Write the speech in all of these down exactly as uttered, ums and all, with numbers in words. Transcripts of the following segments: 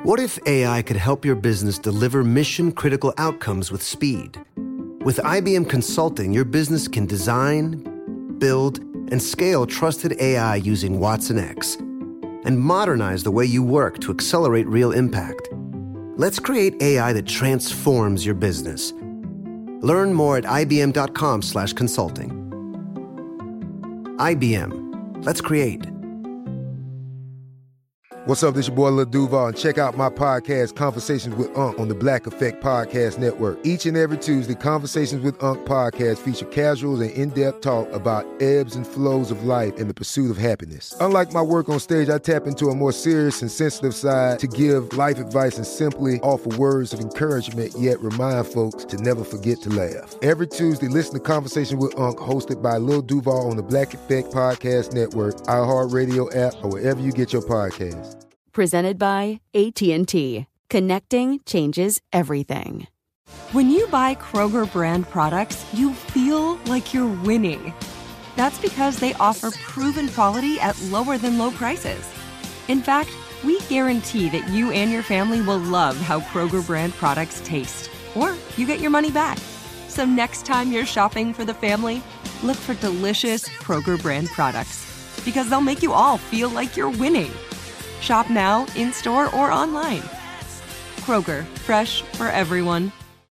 What if A I could help your business deliver mission-critical outcomes with speed? With I B M Consulting, your business can design, build, and scale trusted A I using Watson X and modernize the way you work to accelerate real impact. Let's create A I that transforms your business. Learn more at ibm.com slash consulting. I B M. Let's create. What's up, this your boy Lil Duval, and check out my podcast, Conversations with Unc, on the Black Effect Podcast Network. Each and every Tuesday, Conversations with Unc podcast feature casuals and in-depth talk about ebbs and flows of life and the pursuit of happiness. Unlike my work on stage, I tap into a more serious and sensitive side to give life advice and simply offer words of encouragement, yet remind folks to never forget to laugh. Every Tuesday, listen to Conversation with Unc, hosted by Lil Duval on the Black Effect Podcast Network, iHeartRadio app, or wherever you get your podcasts. Presented by A T and T. Connecting changes everything. When you buy Kroger brand products, you feel like you're winning. That's because they offer proven quality at lower than low prices. In fact, we guarantee that you and your family will love how Kroger brand products taste, or you get your money back. So next time you're shopping for the family, look for delicious Kroger brand products, because they'll make you all feel like you're winning. Shop now, in-store, or online. Kroger, fresh for everyone.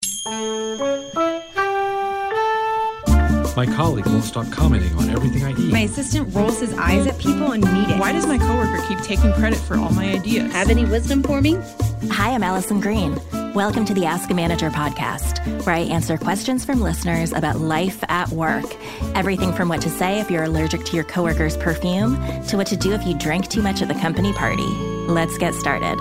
My colleague won't stop commenting on everything I eat. My assistant rolls his eyes at people and meetings. Why does my coworker keep taking credit for all my ideas? Have any wisdom for me? Hi, I'm Allison Green. Welcome to the Ask a Manager podcast, where I answer questions from listeners about life at work. Everything from what to say if you're allergic to your coworker's perfume to what to do if you drank too much at the company party. Let's get started.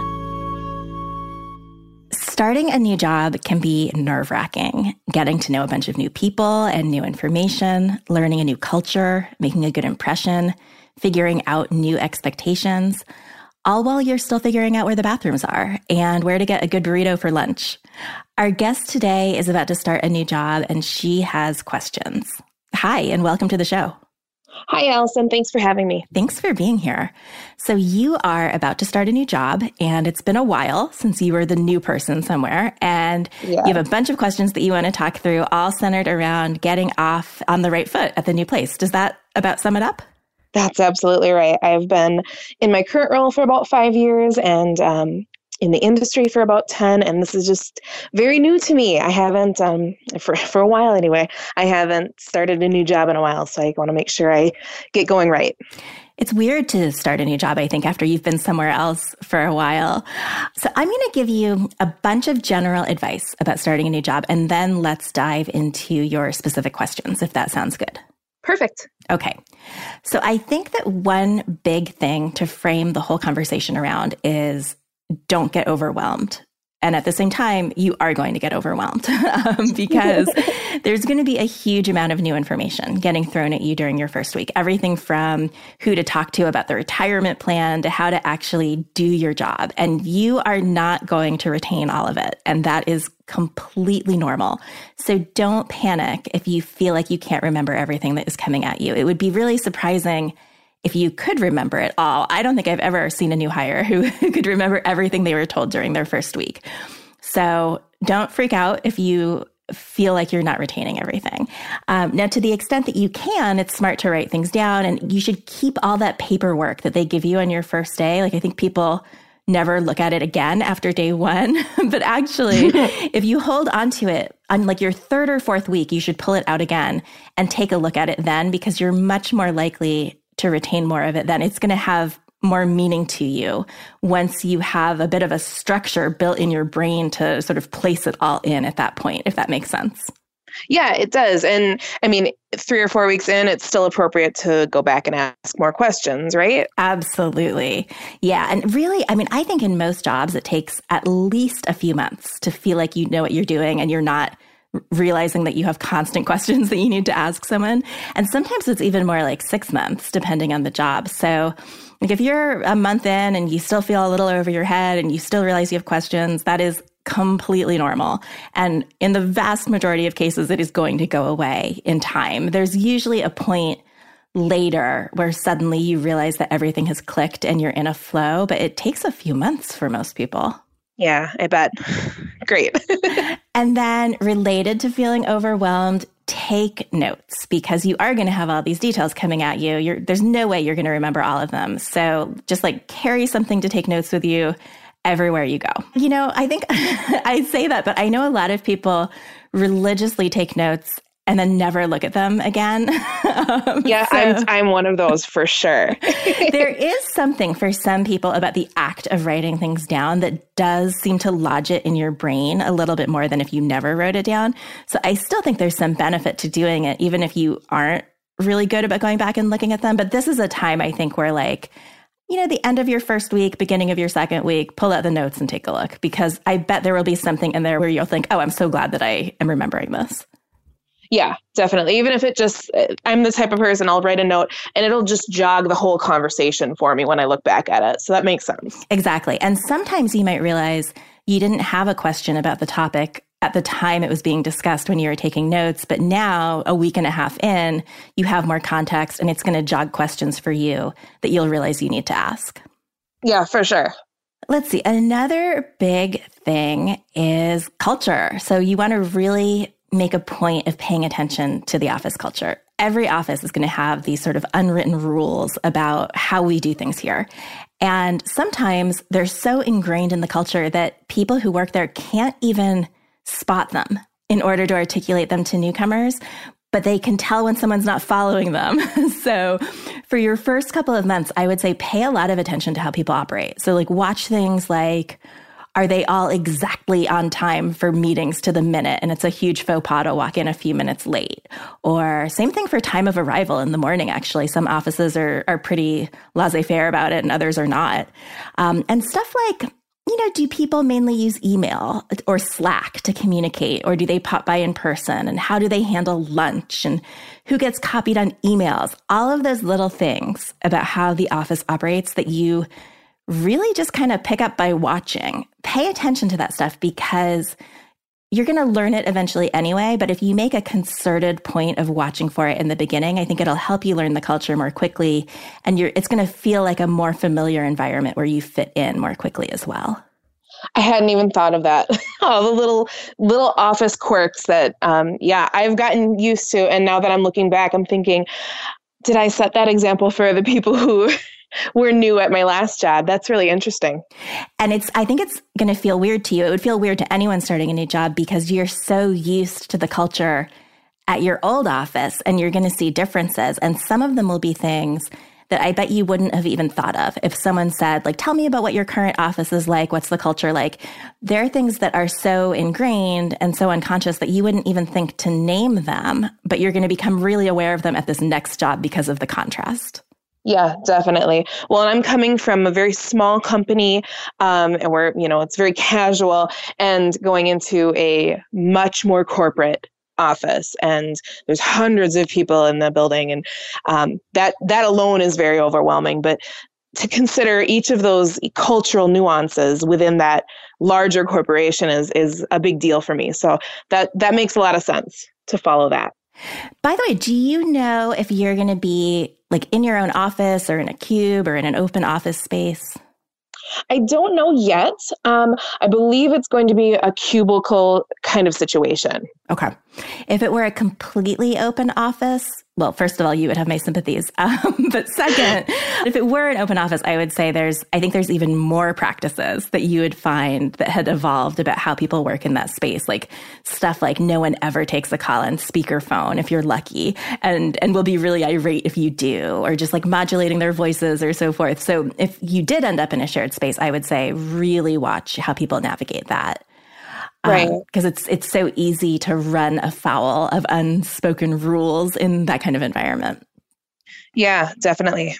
Starting a new job can be nerve-wracking. Getting to know a bunch of new people and new information, learning a new culture, making a good impression, figuring out new expectations, all while you're still figuring out where the bathrooms are and where to get a good burrito for lunch. Our guest today is about to start a new job, and she has questions. Hi, and welcome to the show. Hi, Allison. Thanks for having me. Thanks for being here. So you are about to start a new job, and it's been a while since you were the new person somewhere, and yeah. You have a bunch of questions that you want to talk through, all centered around getting off on the right foot at the new place. Does that about sum it up? That's absolutely right. I've been in my current role for about five years and um, in the industry for about ten. And this is just very new to me. I haven't, um, for, for a while anyway, I haven't started a new job in a while. So I want to make sure I get going right. It's weird to start a new job, I think, after you've been somewhere else for a while. So I'm going to give you a bunch of general advice about starting a new job, and then let's dive into your specific questions, if that sounds good. Perfect. Okay. So I think that one big thing to frame the whole conversation around is don't get overwhelmed. And at the same time, you are going to get overwhelmed um, because there's going to be a huge amount of new information getting thrown at you during your first week. Everything from who to talk to about the retirement plan to how to actually do your job. And you are not going to retain all of it. And that is completely normal. So don't panic if you feel like you can't remember everything that is coming at you. It would be really surprising if you could remember it all. I don't think I've ever seen a new hire who, who could remember everything they were told during their first week. So don't freak out if you feel like you're not retaining everything. Um, now, to the extent that you can, it's smart to write things down, and you should keep all that paperwork that they give you on your first day. Like, I think people never look at it again after day one. But actually, if you hold on to it on like your third or fourth week, you should pull it out again and take a look at it then, because you're much more likely to retain more of it then. It's going to have more meaning to you once you have a bit of a structure built in your brain to sort of place it all in at that point, if that makes sense. Yeah, it does. And I mean, three or four weeks in, it's still appropriate to go back and ask more questions, right? Absolutely. Yeah. And really, I mean, I think in most jobs, it takes at least a few months to feel like you know what you're doing and you're not realizing that you have constant questions that you need to ask someone. And sometimes it's even more like six months, depending on the job. So like if you're a month in and you still feel a little over your head and you still realize you have questions, that is completely normal. And in the vast majority of cases, it is going to go away in time. There's usually a point later where suddenly you realize that everything has clicked and you're in a flow, but it takes a few months for most people. Yeah, I bet. Great. And then related to feeling overwhelmed, take notes, because you are going to have all these details coming at you. You're, there's no way you're going to remember all of them. So just like carry something to take notes with you everywhere you go. You know, I think I say that, but I know a lot of people religiously take notes and then never look at them again. um, yeah, so I'm I'm one of those for sure. There is something for some people about the act of writing things down that does seem to lodge it in your brain a little bit more than if you never wrote it down. So I still think there's some benefit to doing it, even if you aren't really good about going back and looking at them. But this is a time, I think, where like, you know, the end of your first week, beginning of your second week, pull out the notes and take a look, because I bet there will be something in there where you'll think, oh, I'm so glad that I am remembering this. Yeah, definitely. Even if it just, I'm the type of person, I'll write a note and it'll just jog the whole conversation for me when I look back at it. So that makes sense. Exactly. And sometimes you might realize you didn't have a question about the topic at the time it was being discussed when you were taking notes, but now a week and a half in, you have more context and it's going to jog questions for you that you'll realize you need to ask. Yeah, for sure. Let's see. Another big thing is culture. So you want to really make a point of paying attention to the office culture. Every office is going to have these sort of unwritten rules about how we do things here. And sometimes they're so ingrained in the culture that people who work there can't even spot them in order to articulate them to newcomers, but they can tell when someone's not following them. So for your first couple of months, I would say pay a lot of attention to how people operate. So like watch things like, are they all exactly on time for meetings to the minute? And it's a huge faux pas to walk in a few minutes late. Or same thing for time of arrival in the morning, actually. Some offices are are pretty laissez-faire about it and others are not. Um, and stuff like, you know, do people mainly use email or Slack to communicate? Or do they pop by in person? And how do they handle lunch? And who gets copied on emails? All of those little things about how the office operates that you really just kind of pick up by watching. Pay attention to that stuff because you're going to learn it eventually anyway. But if you make a concerted point of watching for it in the beginning, I think it'll help you learn the culture more quickly. And you're, it's going to feel like a more familiar environment where you fit in more quickly as well. I hadn't even thought of that. All the little little office quirks that, um, yeah, I've gotten used to. And now that I'm looking back, I'm thinking, did I set that example for the people who were new at my last job? That's really interesting. And it's, I think it's going to feel weird to you. It would feel weird to anyone starting a new job because you're so used to the culture at your old office and you're going to see differences. And some of them will be things that I bet you wouldn't have even thought of. If someone said, like, tell me about what your current office is like, what's the culture like? There are things that are so ingrained and so unconscious that you wouldn't even think to name them, but you're going to become really aware of them at this next job because of the contrast. Yeah, definitely. Well, and I'm coming from a very small company, um, and where, you know, it's very casual, and going into a much more corporate office, and there's hundreds of people in the building, and um, that that alone is very overwhelming. But to consider each of those cultural nuances within that larger corporation is is a big deal for me. So that that makes a lot of sense to follow that. By the way, do you know if you're going to be like in your own office or in a cube or in an open office space? I don't know yet. Um, I believe it's going to be a cubicle kind of situation. Okay. If it were a completely open office, well, first of all, you would have my sympathies. Um, but second, if it were an open office, I would say there's, I think there's even more practices that you would find that had evolved about how people work in that space. Like stuff like no one ever takes a call on speakerphone if you're lucky, and, and will be really irate if you do, or just like modulating their voices or so forth. So if you did end up in a shared space, I would say really watch how people navigate that. Right. Because um, it's it's so easy to run afoul of unspoken rules in that kind of environment. Yeah, definitely.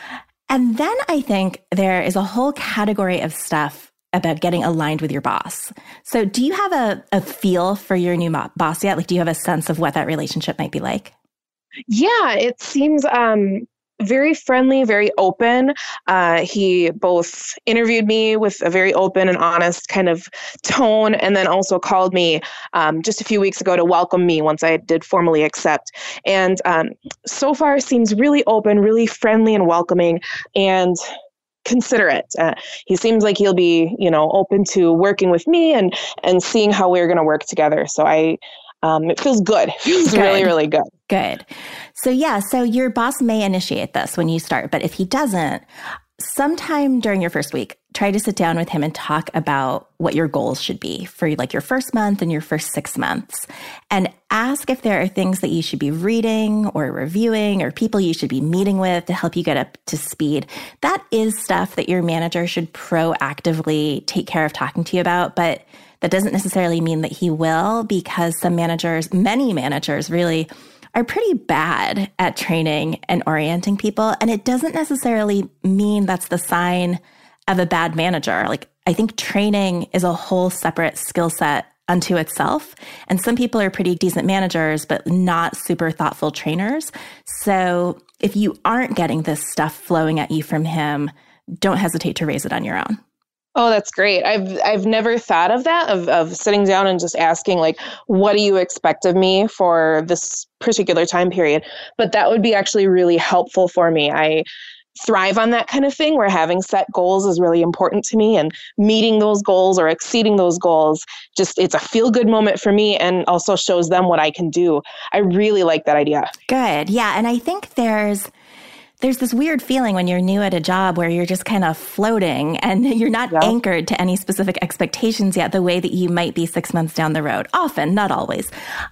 And then I think there is a whole category of stuff about getting aligned with your boss. So do you have a, a feel for your new mo- boss yet? Like, do you have a sense of what that relationship might be like? Yeah, it seems um, very friendly, very open. Uh, he both interviewed me with a very open and honest kind of tone, and then also called me um, just a few weeks ago to welcome me once I did formally accept. And um, so far seems really open, really friendly and welcoming, and considerate. Uh, he seems like he'll be, you know, open to working with me and and seeing how we're going to work together. So I, um, it feels good. It feels good. really, really good. Good. So yeah, so your boss may initiate this when you start, but if he doesn't, sometime during your first week, try to sit down with him and talk about what your goals should be for like your first month and your first six months. And ask if there are things that you should be reading or reviewing or people you should be meeting with to help you get up to speed. That is stuff that your manager should proactively take care of talking to you about, but that doesn't necessarily mean that he will, because some managers, many managers really are pretty bad at training and orienting people. And it doesn't necessarily mean that's the sign of a bad manager. Like, I think training is a whole separate skill set unto itself. And some people are pretty decent managers, but not super thoughtful trainers. So if you aren't getting this stuff flowing at you from him, don't hesitate to raise it on your own. Oh, that's great. I've I've never thought of that, of of sitting down and just asking, like, what do you expect of me for this particular time period? But that would be actually really helpful for me. I thrive on that kind of thing, where having set goals is really important to me, and meeting those goals or exceeding those goals, just it's a feel-good moment for me and also shows them what I can do. I really like that idea. Good. Yeah. And I think there's There's this weird feeling when you're new at a job where you're just kind of floating and you're not yeah. anchored to any specific expectations yet, the way that you might be six months down the road. Often, not always.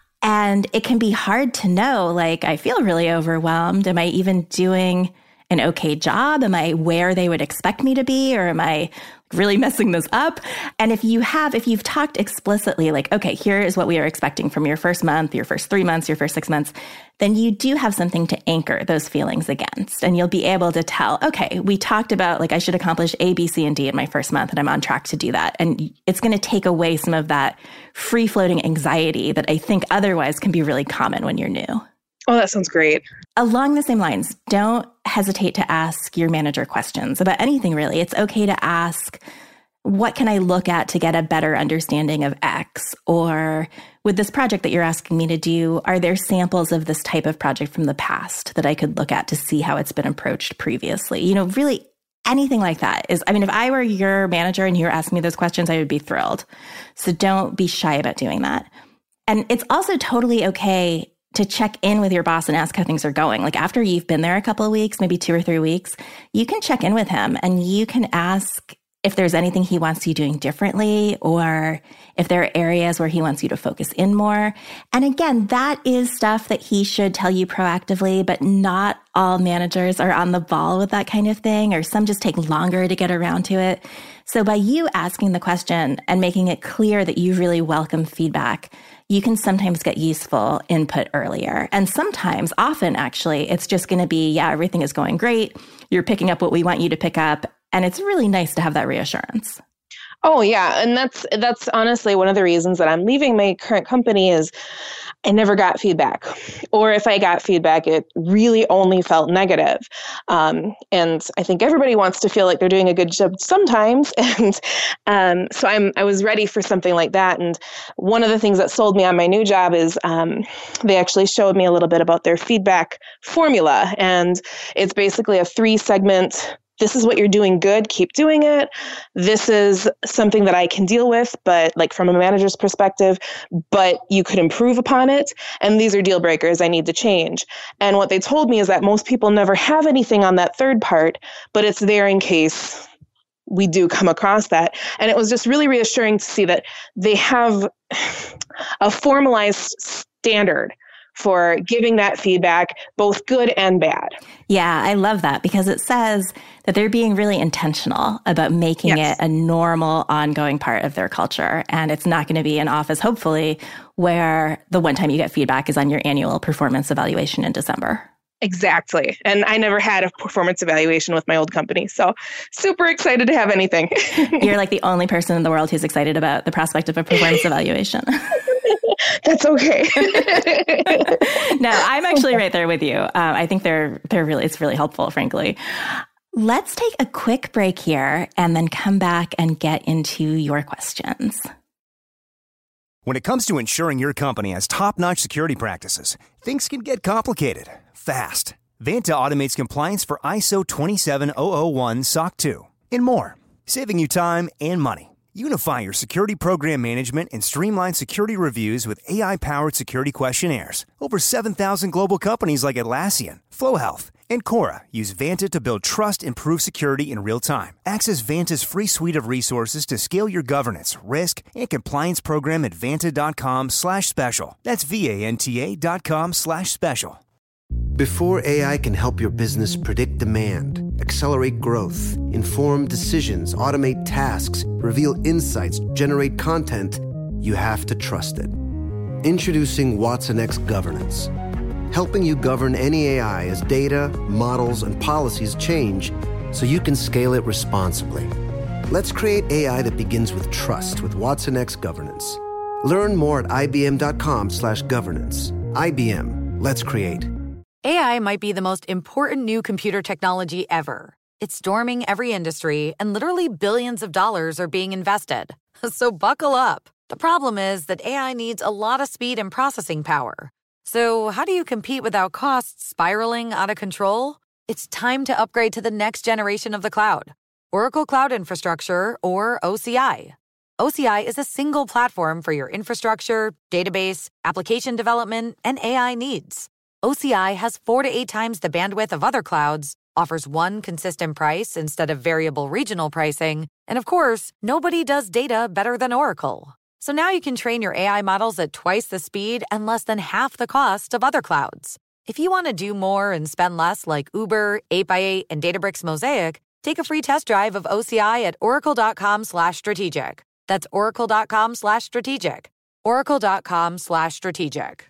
And it can be hard to know, like, I feel really overwhelmed. Am I even doing an okay job? Am I where they would expect me to be? Or am I really messing this up? And if you have, if you've talked explicitly, like, okay, here is what we are expecting from your first month, your first three months, your first six months, then you do have something to anchor those feelings against. And you'll be able to tell, okay, we talked about, like, I should accomplish A, B, C, and D in my first month, and I'm on track to do that. And it's going to take away some of that free-floating anxiety that I think otherwise can be really common when you're new. Oh, that sounds great. Along the same lines, don't hesitate to ask your manager questions about anything, really. It's okay to ask, what can I look at to get a better understanding of X? Or with this project that you're asking me to do, are there samples of this type of project from the past that I could look at to see how it's been approached previously? You know, really anything like that is, I mean, if I were your manager and you were asking me those questions, I would be thrilled. So don't be shy about doing that. And it's also totally okay to check in with your boss and ask how things are going. Like, after you've been there a couple of weeks, maybe two or three weeks, you can check in with him and you can ask if there's anything he wants you doing differently, or if there are areas where he wants you to focus in more. And again, that is stuff that he should tell you proactively, but not all managers are on the ball with that kind of thing, or some just take longer to get around to it. So by you asking the question and making it clear that you really welcome feedback, you can sometimes get useful input earlier. And sometimes, often actually, it's just going to be, yeah, everything is going great. You're picking up what we want you to pick up. And it's really nice to have that reassurance. Oh, yeah. And that's that's honestly one of the reasons that I'm leaving my current company is I never got feedback. Or if I got feedback, it really only felt negative. Um, and I think everybody wants to feel like they're doing a good job sometimes. And um, so I'm I was ready for something like that. And one of the things that sold me on my new job is um, they actually showed me a little bit about their feedback formula. And it's basically a three segment. This is what you're doing good, keep doing it. This is something that I can deal with, but like from a manager's perspective, but you could improve upon it. And these are deal breakers I need to change. And what they told me is that most people never have anything on that third part, but it's there in case we do come across that. And it was just really reassuring to see that they have a formalized standard for giving that feedback, both good and bad. Yeah, I love that, because it says that they're being really intentional about making yes. it a normal, ongoing part of their culture. And it's not going to be an office, hopefully, where the one time you get feedback is on your annual performance evaluation in December. Exactly. And I never had a performance evaluation with my old company. So super excited to have anything. You're like the only person in the world who's excited about the prospect of a performance evaluation. That's okay. No, I'm actually right there with you. Um, I think they're they're really it's really helpful, frankly. Let's take a quick break here and then come back and get into your questions. When it comes to ensuring your company has top-notch security practices, things can get complicated fast. Vanta automates compliance for I S O twenty-seven thousand one S O C two and more, saving you time and money. Unify your security program management and streamline security reviews with A I-powered security questionnaires. Over seven thousand global companies like Atlassian, FlowHealth, and Cora use Vanta to build trust and prove security in real time. Access Vanta's free suite of resources to scale your governance, risk, and compliance program at vanta.com slash special. That's V-A-N-T-A dot com slash special. Before A I can help your business predict demand, accelerate growth, inform decisions, automate tasks, reveal insights, generate content, you have to trust it. Introducing watsonx Governance, helping you govern any A I as data, models, and policies change so you can scale it responsibly. Let's create A I that begins with trust with watsonx Governance. Learn more at ibm.com slash governance. I B M, let's create. A I might be the most important new computer technology ever. It's storming every industry, and literally billions of dollars are being invested. So buckle up. The problem is that A I needs a lot of speed and processing power. So how do you compete without costs spiraling out of control? It's time to upgrade to the next generation of the cloud. Oracle Cloud Infrastructure, or O C I. O C I is a single platform for your infrastructure, database, application development, and A I needs. O C I has four to eight times the bandwidth of other clouds, offers one consistent price instead of variable regional pricing, and of course, nobody does data better than Oracle. So now you can train your A I models at twice the speed and less than half the cost of other clouds. If you want to do more and spend less like Uber, eight by eight, and Databricks Mosaic, take a free test drive of O C I at oracle.com slash strategic. That's oracle.com slash strategic. oracle.com slash strategic.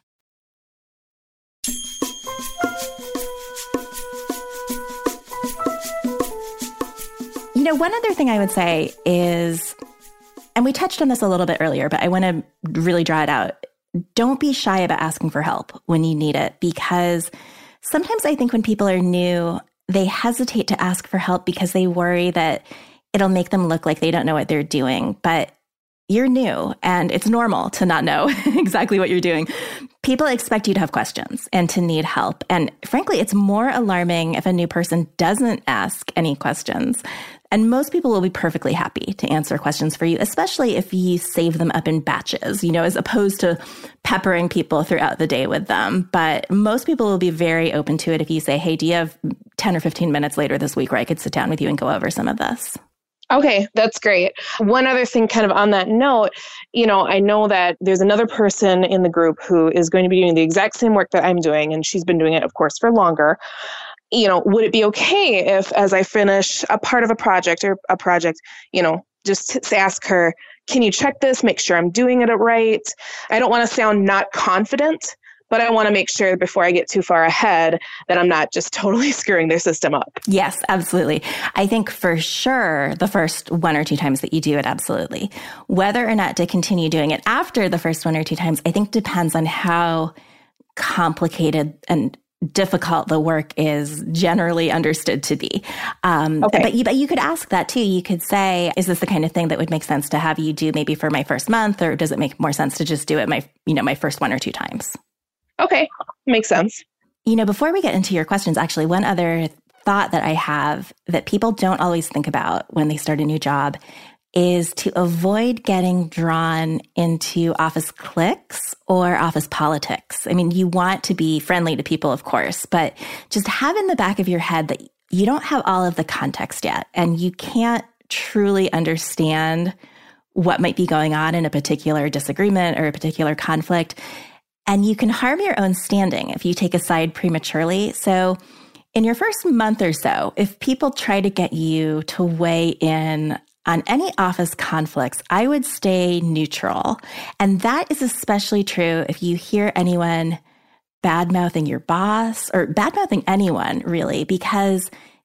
You know, one other thing I would say is, and we touched on this a little bit earlier, but I want to really draw it out. Don't be shy about asking for help when you need it, because sometimes I think when people are new, they hesitate to ask for help because they worry that it'll make them look like they don't know what they're doing. But you're new, and it's normal to not know exactly what you're doing. People expect you to have questions and to need help. And frankly, it's more alarming if a new person doesn't ask any questions. And most people will be perfectly happy to answer questions for you, especially if you save them up in batches, you know, as opposed to peppering people throughout the day with them. But most people will be very open to it if you say, hey, do you have ten or fifteen minutes later this week where I could sit down with you and go over some of this? Okay, that's great. One other thing kind of on that note, you know, I know that there's another person in the group who is going to be doing the exact same work that I'm doing, and she's been doing it, of course, for longer. You know, would it be okay if, as I finish a part of a project or a project, you know, just to ask her, can you check this, make sure I'm doing it right? I don't want to sound not confident, but I want to make sure before I get too far ahead that I'm not just totally screwing their system up. Yes, absolutely. I think for sure the first one or two times that you do it, absolutely. Whether or not to continue doing it after the first one or two times, I think depends on how complicated and difficult the work is generally understood to be. Um, okay. But you, but you could ask that too. You could say, is this the kind of thing that would make sense to have you do maybe for my first month, or does it make more sense to just do it my, you know, my first one or two times? Okay. Makes sense. You know, before we get into your questions, actually, one other thought that I have that people don't always think about when they start a new job is to avoid getting drawn into office cliques or office politics. I mean, you want to be friendly to people, of course, but just have in the back of your head that you don't have all of the context yet, and you can't truly understand what might be going on in a particular disagreement or a particular conflict. And you can harm your own standing if you take a side prematurely. So in your first month or so, if people try to get you to weigh in on any office conflicts, I would stay neutral. And that is especially true if you hear anyone bad-mouthing your boss or bad-mouthing anyone, really, because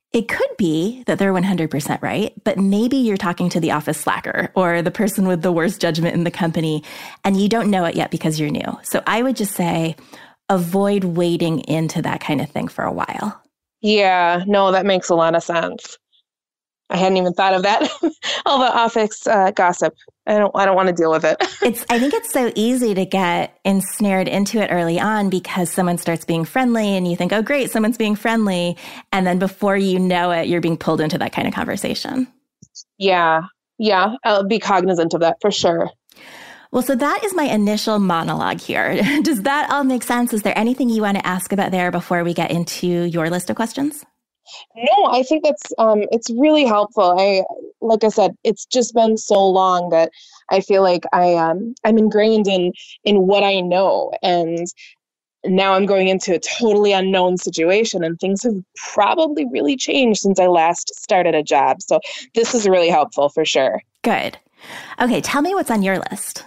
It could be that they're one hundred percent right, but maybe you're talking to the office slacker or the person with the worst judgment in the company, and you don't know it yet because you're new. So I would just say, avoid wading into that kind of thing for a while. Yeah, no, that makes a lot of sense. I hadn't even thought of that. All the office uh, gossip. I don't. I don't want to deal with it. it's. I think it's so easy to get ensnared into it early on because someone starts being friendly, and you think, "Oh, great, someone's being friendly," and then before you know it, you're being pulled into that kind of conversation. Yeah, yeah. I'll be cognizant of that for sure. Well, so that is my initial monologue here. Does that all make sense? Is there anything you want to ask about there before we get into your list of questions? No, I think that's um, it's really helpful. I, like I said, it's just been so long that I feel like I um, I'm ingrained in in what I know, and now I'm going into a totally unknown situation, and things have probably really changed since I last started a job. So this is really helpful for sure. Good. Okay, tell me what's on your list.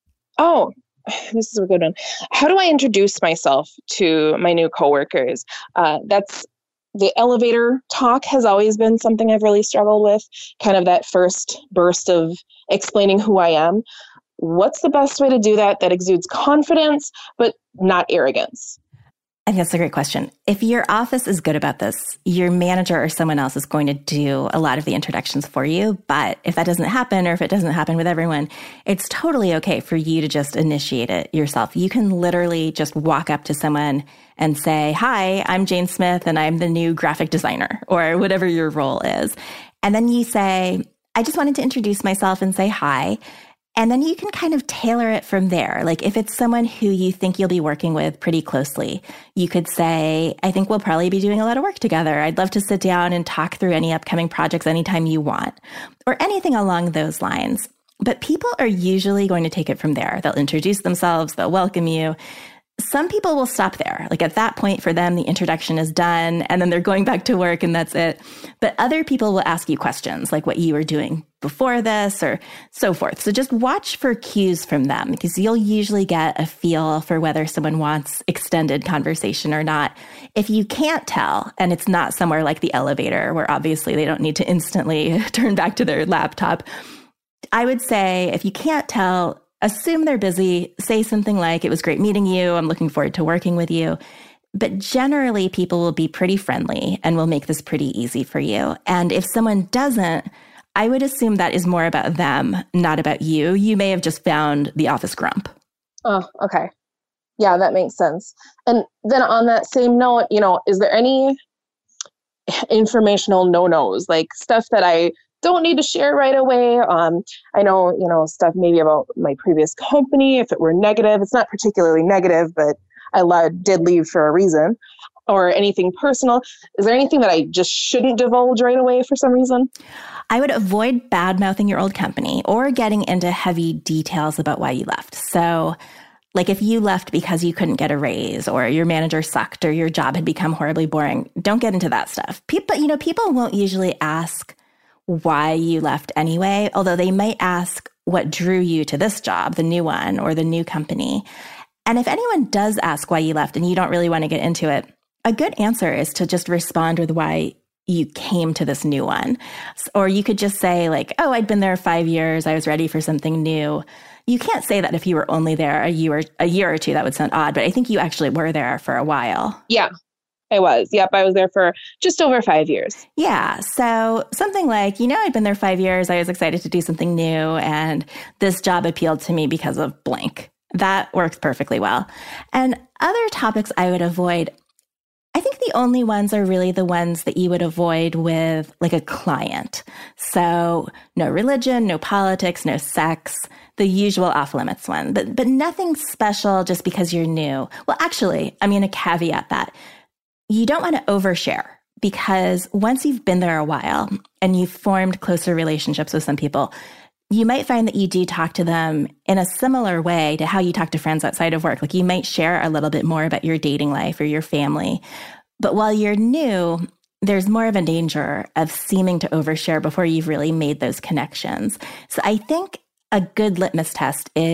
Oh, this is a good one. How do I introduce myself to my new coworkers? Uh, that's The elevator talk has always been something I've really struggled with, kind of that first burst of explaining who I am. What's the best way to do that that exudes confidence, but not arrogance? I think that's a great question. If your office is good about this, your manager or someone else is going to do a lot of the introductions for you. But if that doesn't happen, or if it doesn't happen with everyone, it's totally okay for you to just initiate it yourself. You can literally just walk up to someone and say, "Hi, I'm Jane Smith, and I'm the new graphic designer," or whatever your role is. And then you say, "I just wanted to introduce myself and say hi." And then you can kind of tailor it from there. Like if it's someone who you think you'll be working with pretty closely, you could say, "I think we'll probably be doing a lot of work together. I'd love to sit down and talk through any upcoming projects anytime you want," or anything along those lines. But people are usually going to take it from there. They'll introduce themselves, they'll welcome you. Some people will stop there. Like at that point for them, the introduction is done and then they're going back to work and that's it. But other people will ask you questions like what you were doing before this or so forth. So just watch for cues from them because you'll usually get a feel for whether someone wants extended conversation or not. If you can't tell and it's not somewhere like the elevator where obviously they don't need to instantly turn back to their laptop, I would say if you can't tell, assume they're busy, say something like, "It was great meeting you. I'm looking forward to working with you." But generally, people will be pretty friendly and will make this pretty easy for you. And if someone doesn't, I would assume that is more about them, not about you. You may have just found the office grump. Oh, okay. Yeah, that makes sense. And then on that same note, you know, is there any informational no-nos, like stuff that I don't need to share right away? Um, I know, you know, stuff maybe about my previous company, if it were negative, it's not particularly negative, but I lied, did leave for a reason, or anything personal. Is there anything that I just shouldn't divulge right away for some reason? I would avoid bad-mouthing your old company or getting into heavy details about why you left. So like if you left because you couldn't get a raise or your manager sucked or your job had become horribly boring, don't get into that stuff. People, you know, people won't usually ask why you left anyway, although they might ask what drew you to this job, the new one or the new company. And if anyone does ask why you left and you don't really want to get into it, a good answer is to just respond with why you came to this new one. Or you could just say like, "Oh, I'd been there five years. I was ready for something new." You can't say that if you were only there a year, a year or two. That would sound odd, but I think you actually were there for a while. Yeah. I was. Yep. I was there for just over five years. Yeah. So something like, you know, I'd been there five years. I was excited to do something new. And this job appealed to me because of blank. That works perfectly well. And other topics I would avoid, I think the only ones are really the ones that you would avoid with like a client. So no religion, no politics, no sex, the usual off limits one, but, but nothing special just because you're new. Well, actually, I'm going to caveat that. You don't want to overshare because once you've been there a while and you've formed closer relationships with some people, you might find that you do talk to them in a similar way to how you talk to friends outside of work. Like you might share a little bit more about your dating life or your family. But while you're new, there's more of a danger of seeming to overshare before you've really made those connections. So I think a good litmus test is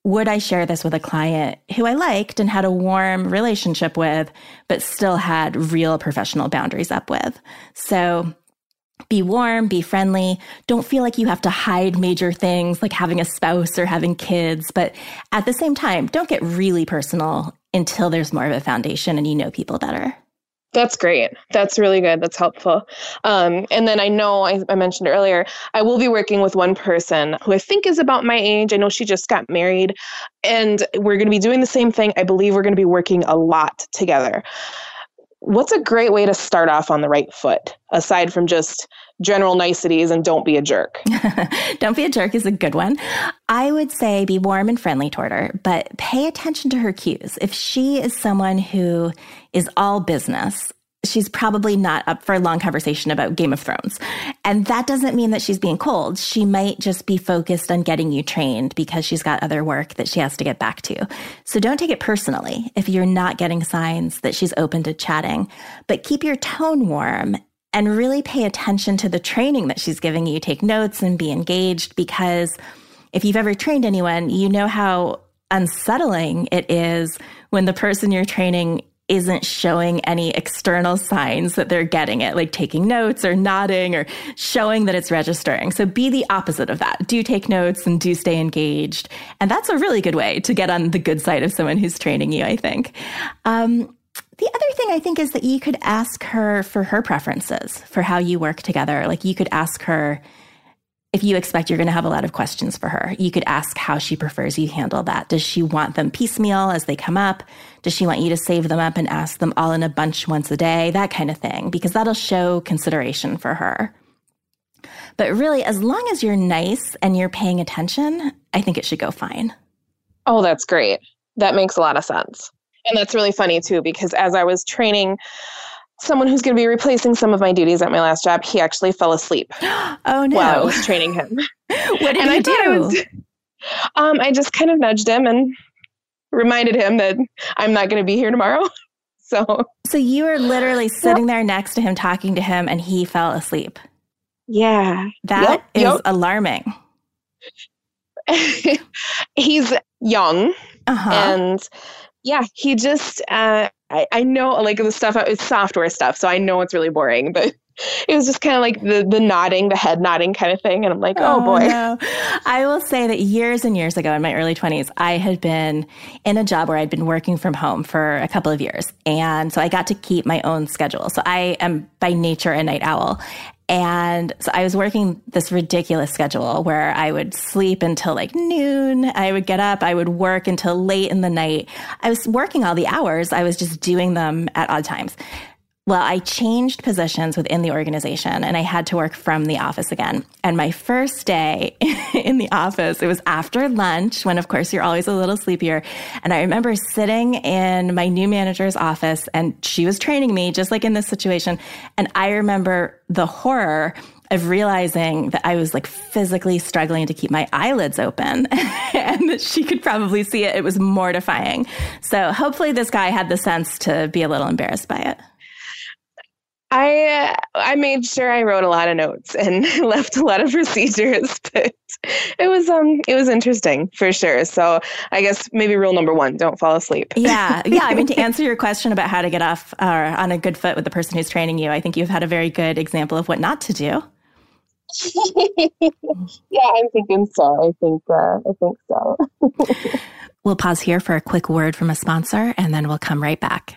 would I share this with a client who I liked and had a warm relationship with, but still had real professional boundaries up with? So be warm, be friendly. Don't feel like you have to hide major things like having a spouse or having kids. But at the same time, don't get really personal until there's more of a foundation and you know people better. That's great. That's really good. That's helpful. Um, and then I know I, I mentioned earlier, I will be working with one person who I think is about my age. I know she just got married, and we're going to be doing the same thing. I believe we're going to be working a lot together. What's a great way to start off on the right foot, aside from just general niceties and don't be a jerk? Don't be a jerk is a good one. I would say be warm and friendly toward her, but pay attention to her cues. If she is someone who is all business, she's probably not up for a long conversation about Game of Thrones. And that doesn't mean that she's being cold. She might just be focused on getting you trained because she's got other work that she has to get back to. So don't take it personally if you're not getting signs that she's open to chatting, but keep your tone warm and really pay attention to the training that she's giving you. Take notes and be engaged, because if you've ever trained anyone, you know how unsettling it is when the person you're training isn't showing any external signs that they're getting it, like taking notes or nodding or showing that it's registering. So be the opposite of that. Do take notes and do stay engaged. And that's a really good way to get on the good side of someone who's training you, I think. Um, The other thing I think is that you could ask her for her preferences for how you work together. Like you could ask her if you expect you're going to have a lot of questions for her. You could ask how she prefers you handle that. Does she want them piecemeal as they come up? Does she want you to save them up and ask them all in a bunch once a day? That kind of thing, because that'll show consideration for her. But really, as long as you're nice and you're paying attention, I think it should go fine. Oh, that's great. That makes a lot of sense. And that's really funny too, because as I was training someone who's going to be replacing some of my duties at my last job, he actually fell asleep. Oh no! While I was training him. What did and you I do? I, was, um, I just kind of nudged him and reminded him that I'm not going to be here tomorrow. So, so you were literally sitting there next to him, talking to him, and he fell asleep. Yeah, that yep, is yep. alarming. He's young, uh-huh. and yeah, he just, uh, I, I know like the stuff, it's software stuff. So I know it's really boring, but it was just kind of like the the nodding, the head nodding kind of thing. And I'm like, oh, oh boy. No. I will say that years and years ago in my early twenties, I had been in a job where I'd been working from home for a couple of years. And so I got to keep my own schedule. So I am by nature a night owl. And so I was working this ridiculous schedule where I would sleep until like noon. I would get up. I would work until late in the night. I was working all the hours. I was just doing them at odd times. Well, I changed positions within the organization and I had to work from the office again. And my first day in the office, it was after lunch when, of course, you're always a little sleepier. And I remember sitting in my new manager's office and she was training me just like in this situation. And I remember the horror of realizing that I was like physically struggling to keep my eyelids open and that she could probably see it. It was mortifying. So hopefully this guy had the sense to be a little embarrassed by it. I uh, I made sure I wrote a lot of notes and left a lot of procedures, but it was um it was interesting for sure. So I guess maybe rule number one: don't fall asleep. Yeah, yeah. I mean, to answer your question about how to get off uh, on a good foot with the person who's training you, I think you've had a very good example of what not to do. Yeah, I'm thinking so. I think uh, I think so. We'll pause here for a quick word from a sponsor, and then we'll come right back.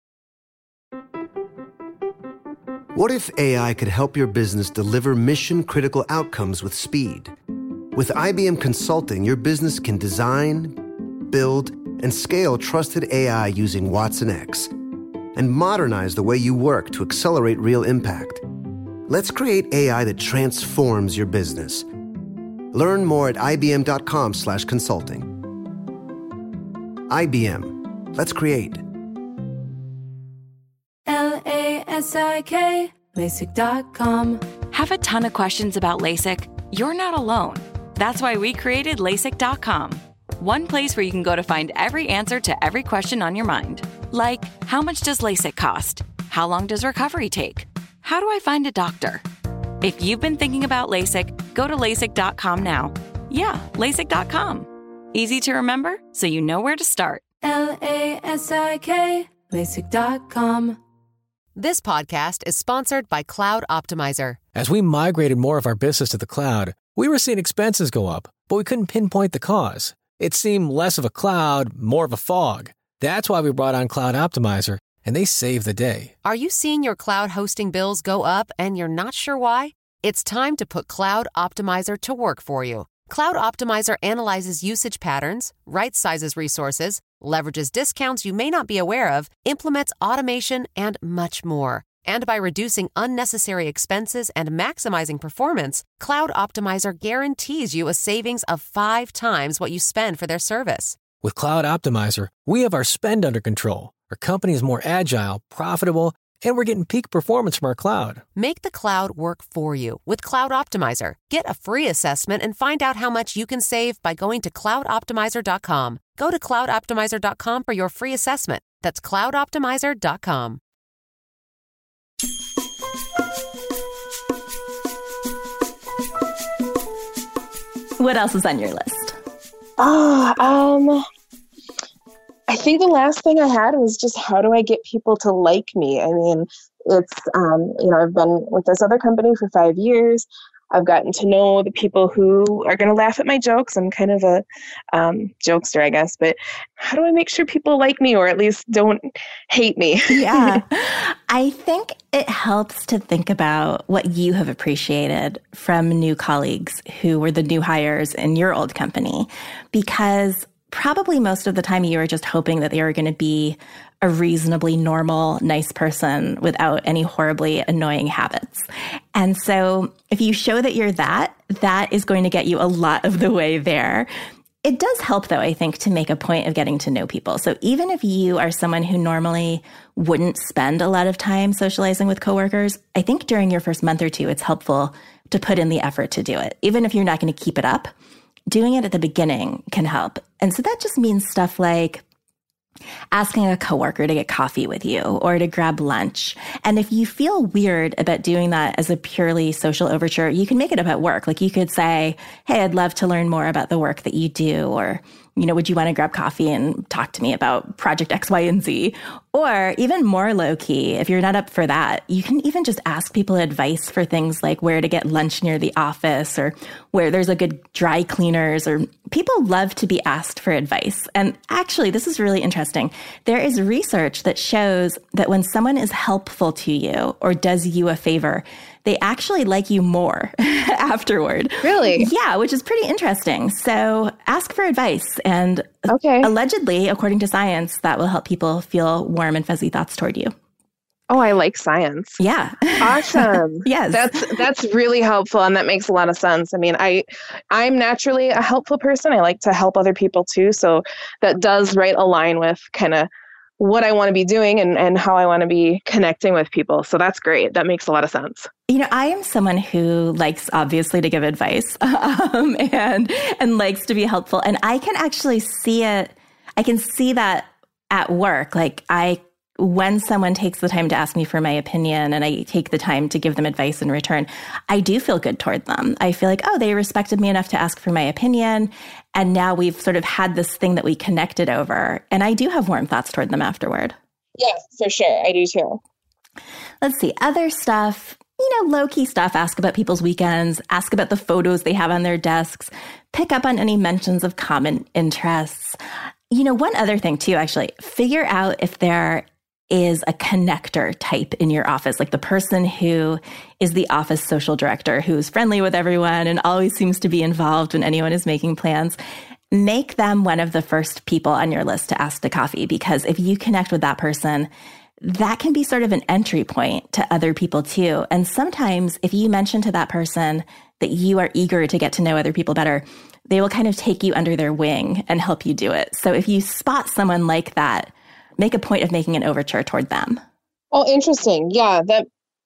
What if A I could help your business deliver mission-critical outcomes with speed? With I B M Consulting, your business can design, build, and scale trusted A I using Watson X and modernize the way you work to accelerate real impact. Let's create A I that transforms your business. Learn more at ibm.com slash consulting. I B M. Let's create. L A S I K, LASIK dot com. Have a ton of questions about LASIK? You're not alone. That's why we created LASIK dot com. One place where you can go to find every answer to every question on your mind. Like, how much does LASIK cost? How long does recovery take? How do I find a doctor? If you've been thinking about LASIK, go to LASIK dot com now. Yeah, LASIK dot com. Easy to remember, so you know where to start. L A S I K, LASIK dot com. This podcast is sponsored by Cloud Optimizer. As we migrated more of our business to the cloud, we were seeing expenses go up, but we couldn't pinpoint the cause. It seemed less of a cloud, more of a fog. That's why we brought on Cloud Optimizer, and they saved the day. Are you seeing your cloud hosting bills go up and you're not sure why? It's time to put Cloud Optimizer to work for you. Cloud Optimizer analyzes usage patterns, right-sizes resources, leverages discounts you may not be aware of, implements automation, and much more. And by reducing unnecessary expenses and maximizing performance, Cloud Optimizer guarantees you a savings of five times what you spend for their service. With Cloud Optimizer, we have our spend under control. Our company is more agile, profitable, and we're getting peak performance from our cloud. Make the cloud work for you with Cloud Optimizer. Get a free assessment and find out how much you can save by going to cloud optimizer dot com. Go to cloud optimizer dot com for your free assessment. That's cloud optimizer dot com. What else is on your list? Oh, um, I think the last thing I had was just how do I get people to like me? I mean, it's, um, you know, I've been with this other company for five years. I've gotten to know the people who are going to laugh at my jokes. I'm kind of a um, jokester, I guess, but how do I make sure people like me or at least don't hate me? Yeah. I think it helps to think about what you have appreciated from new colleagues who were the new hires in your old company, because probably most of the time you were just hoping that they were going to be a reasonably normal, nice person without any horribly annoying habits. And so if you show that you're that, that is going to get you a lot of the way there. It does help, though, I think, to make a point of getting to know people. So even if you are someone who normally wouldn't spend a lot of time socializing with coworkers, I think during your first month or two, it's helpful to put in the effort to do it. Even if you're not going to keep it up, doing it at the beginning can help. And so that just means stuff like asking a coworker to get coffee with you or to grab lunch. And if you feel weird about doing that as a purely social overture, you can make it about work. Like you could say, hey, I'd love to learn more about the work that you do. Or, you know, would you want to grab coffee and talk to me about project X, Y, and Z? Or even more low key, if you're not up for that, you can even just ask people advice for things like where to get lunch near the office or where there's a good dry cleaners, or people love to be asked for advice. And actually, this is really interesting. There is research that shows that when someone is helpful to you or does you a favor, they actually like you more afterward. Really? Yeah, which is pretty interesting. So ask for advice. And okay. allegedly, according to science, that will help people feel warm and fuzzy thoughts toward you. Oh, I like science. Yeah. Awesome. Yes. That's that's really helpful, and that makes a lot of sense. I mean, I I'm naturally a helpful person. I like to help other people too. So that does right align with kind of what I want to be doing and, and how I want to be connecting with people. So that's great. That makes a lot of sense. You know, I am someone who likes, obviously, to give advice um, and and likes to be helpful. And I can actually see it. I can see that at work. Like I, when someone takes the time to ask me for my opinion and I take the time to give them advice in return, I do feel good toward them. I feel like, oh, they respected me enough to ask for my opinion. And now we've sort of had this thing that we connected over. And I do have warm thoughts toward them afterward. Yeah, for sure. I do too. Let's see. Other stuff, you know, low-key stuff. Ask about people's weekends. Ask about the photos they have on their desks. Pick up on any mentions of common interests. You know, one other thing too, actually, figure out if there is a connector type in your office, like the person who is the office social director, who's friendly with everyone and always seems to be involved when anyone is making plans. Make them one of the first people on your list to ask to coffee, because if you connect with that person, that can be sort of an entry point to other people too. And sometimes if you mention to that person that you are eager to get to know other people better, they will kind of take you under their wing and help you do it. So if you spot someone like that, make a point of making an overture toward them. Oh, interesting. Yeah, that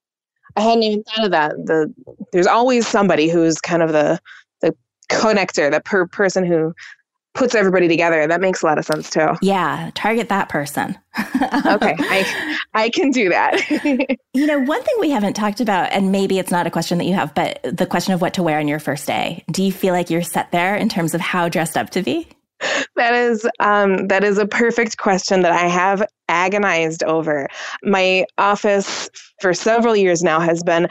I hadn't even thought of that. The there's always somebody who's kind of the the connector, the per person who puts everybody together. That makes a lot of sense too. Yeah, target that person. Okay, I I can do that. You know, one thing we haven't talked about, and maybe it's not a question that you have, but the question of what to wear on your first day. Do you feel like you're set there in terms of how dressed up to be? That is um, that is a perfect question that I have agonized over. My office for several years now has been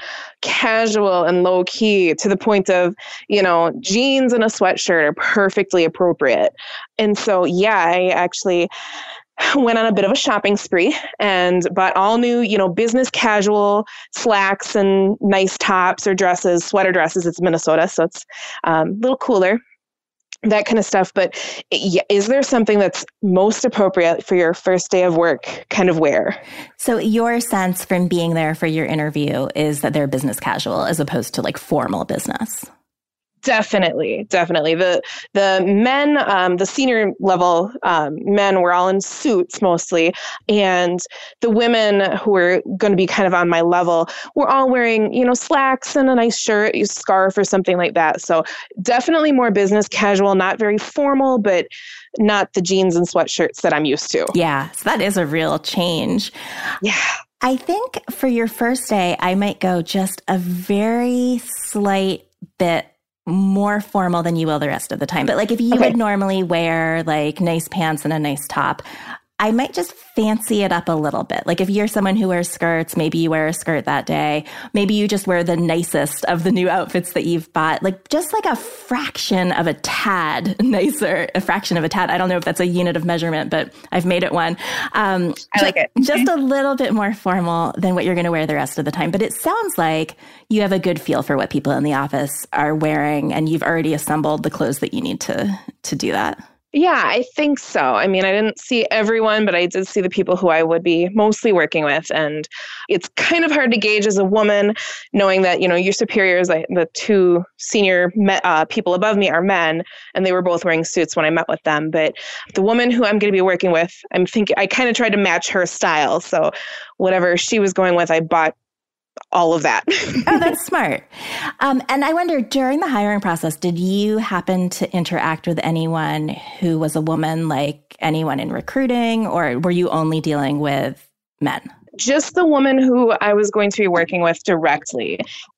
casual and low key to the point of, you know, jeans and a sweatshirt are perfectly appropriate. And so, yeah, I actually went on a bit of a shopping spree and bought all new, you know, business casual slacks and nice tops or dresses, sweater dresses. It's Minnesota, so it's um, a little cooler. That kind of stuff. But is there something that's most appropriate for your first day of work kind of wear? So your sense from being there for your interview is that they're business casual as opposed to like formal business? Definitely, definitely. The the men, um, the senior level um, men were all in suits mostly. And the women who were going to be kind of on my level were all wearing, you know, slacks and a nice shirt, a scarf or something like that. So definitely more business casual, not very formal, but not the jeans and sweatshirts that I'm used to. Yeah, so that is a real change. Yeah. I think for your first day, I might go just a very slight bit more formal than you will the rest of the time. But like if you okay. would normally wear like nice pants and a nice top, I might just fancy it up a little bit. Like if you're someone who wears skirts, maybe you wear a skirt that day. Maybe you just wear the nicest of the new outfits that you've bought. Like just like a fraction of a tad nicer, a fraction of a tad. I don't know if that's a unit of measurement, but I've made it one. Um, I like it. Just a little bit more formal than what you're going to wear the rest of the time. But it sounds like you have a good feel for what people in the office are wearing and you've already assembled the clothes that you need to to do that. Yeah, I think so. I mean, I didn't see everyone, but I did see the people who I would be mostly working with. And it's kind of hard to gauge as a woman, knowing that, you know, your superiors, like the two senior me- uh, people above me are men, and they were both wearing suits when I met with them. But the woman who I'm going to be working with, I'm thinking, I kind of tried to match her style. So whatever she was going with, I bought all of that. Oh, that's smart. Um, and I wonder, during the hiring process, did you happen to interact with anyone who was a woman, like anyone in recruiting, or were you only dealing with men? Just the woman who I was going to be working with directly.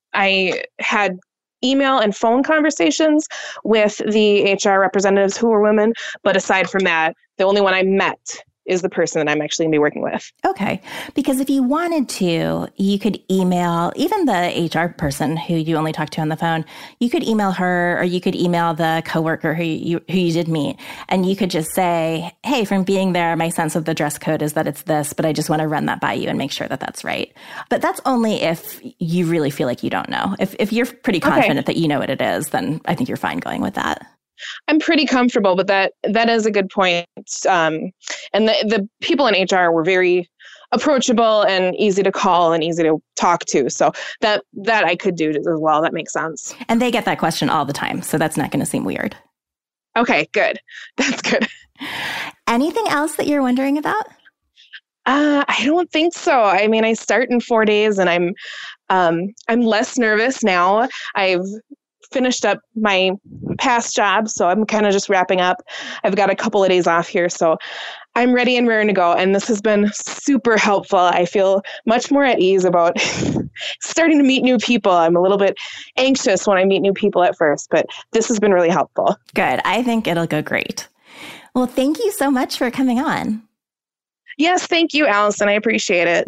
I had email and phone conversations with the H R representatives who were women, but aside from that, the only one I met is the person that I'm actually going to be working with. Okay. Because if you wanted to, you could email even the H R person who you only talked to on the phone. You could email her, or you could email the coworker who you who you did meet. And you could just say, hey, from being there, my sense of the dress code is that it's this, but I just want to run that by you and make sure that that's right. But that's only if you really feel like you don't know. If if you're pretty confident okay. that you know what it is, then I think you're fine going with that. I'm pretty comfortable, but that that is a good point. Um, and the, the people in H R were very approachable and easy to call and easy to talk to. So that that I could do as well. That makes sense. And they get that question all the time, so that's not going to seem weird. Okay, good. That's good. Anything else that you're wondering about? Uh, I don't think so. I mean, I start in four days, and I'm um, I'm less nervous now. I've finished up my past job, so I'm kind of just wrapping up. I've got a couple of days off here, so I'm ready and raring to go. And this has been super helpful. I feel much more at ease about starting to meet new people. I'm a little bit anxious when I meet new people at first, but this has been really helpful. Good. I think it'll go great. Well, thank you so much for coming on. Yes, thank you, Allison. I appreciate it.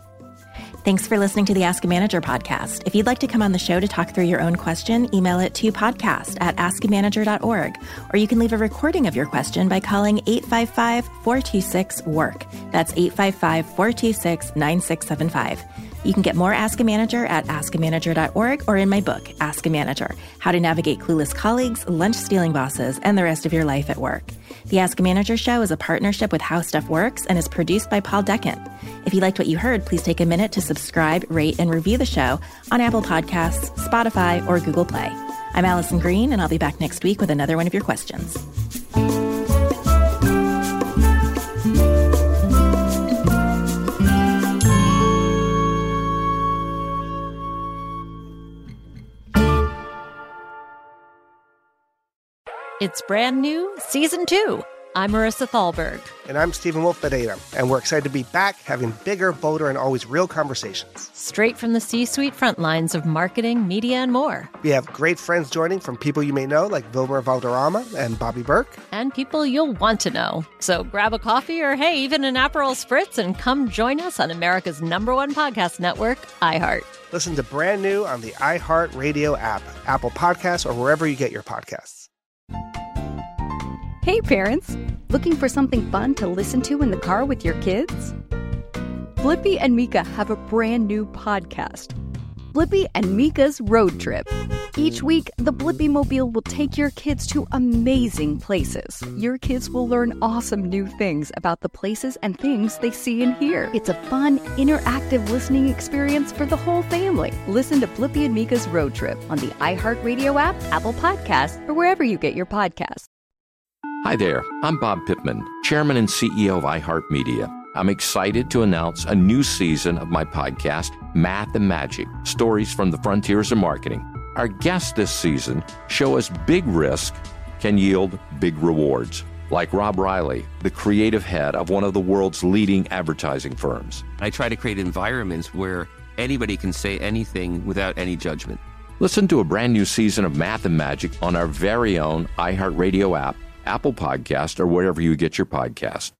Thanks for listening to the Ask a Manager podcast. If you'd like to come on the show to talk through your own question, email it to podcast at ask a manager dot org. Or you can leave a recording of your question by calling eight five five, four two six, work. That's eight five five, four two six, nine six seven five. You can get more Ask a Manager at ask a manager dot org or in my book, Ask a Manager, How to Navigate Clueless Colleagues, Lunch-Stealing Bosses, and the Rest of Your Life at Work. The Ask a Manager show is a partnership with How Stuff Works and is produced by Paul Deckent. If you liked what you heard, please take a minute to subscribe, rate, and review the show on Apple Podcasts, Spotify, or Google Play. I'm Allison Green, and I'll be back next week with another one of your questions. It's brand new, season two. I'm Marissa Thalberg. And I'm Stephen Wolf Bedeta. And we're excited to be back having bigger, bolder, and always real conversations. Straight from the C-suite front lines of marketing, media, and more. We have great friends joining from people you may know, like Wilmer Valderrama and Bobby Burke. And people you'll want to know. So grab a coffee or, hey, even an Aperol Spritz and come join us on America's number one podcast network, iHeart. Listen to Brand New on the iHeart Radio app, Apple Podcasts, or wherever you get your podcasts. Hey, parents. Looking for something fun to listen to in the car with your kids? Blippi and Mika have a brand new podcast, Blippi and Mika's Road Trip. Each week, the Blippi Mobile will take your kids to amazing places. Your kids will learn awesome new things about the places and things they see and hear. It's a fun, interactive listening experience for the whole family. Listen to Blippi and Mika's Road Trip on the iHeartRadio app, Apple Podcasts, or wherever you get your podcasts. Hi there, I'm Bob Pittman, Chairman and C E O of iHeartMedia. I'm excited to announce a new season of my podcast, Math and Magic, Stories from the Frontiers of Marketing. Our guests this season show us big risk can yield big rewards, like Rob Riley, the creative head of one of the world's leading advertising firms. I try to create environments where anybody can say anything without any judgment. Listen to a brand new season of Math and Magic on our very own iHeartRadio app, Apple Podcast, or wherever you get your podcast.